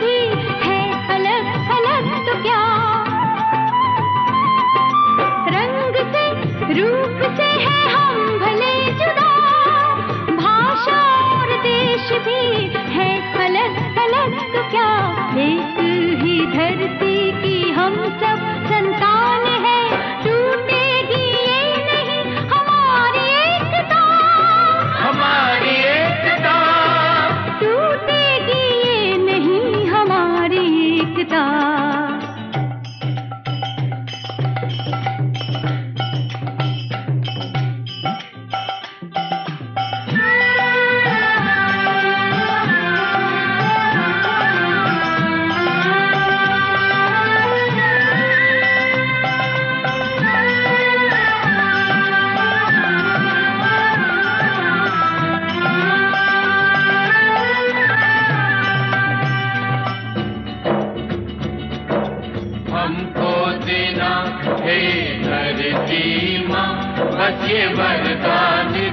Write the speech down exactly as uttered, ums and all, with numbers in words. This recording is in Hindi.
भी है अलग अलग तो क्या, रंग से रूप से है हम भले जुदा, भाषा और देश भी है अलग अलग तो क्या, एक ही धरती की हम सब संतान है, टूटेगी ये नहीं हमारी एकता, हमारी एकता टूटेगी ये नहीं हमारी एकता। हमको देना हे धरती माँ, बस ये वरदान